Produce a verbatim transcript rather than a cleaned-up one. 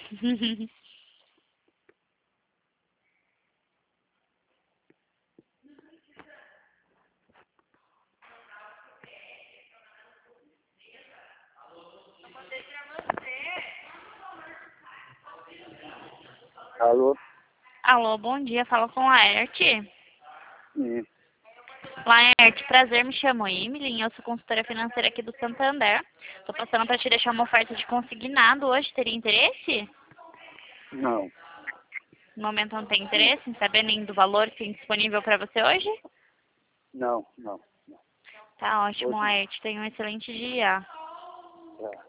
Alô? Alô, bom dia. Fala com a Laerte. Sim. Laerte, prazer, me chamo Emily, eu sou consultora financeira aqui do Santander. Tô passando para te deixar uma oferta de consignado hoje, teria interesse? Não. No momento não tem interesse em saber nem do valor que tem disponível para você hoje? Não, não. Tá ótimo, Hoje, Laerte, tenha um excelente dia. tá.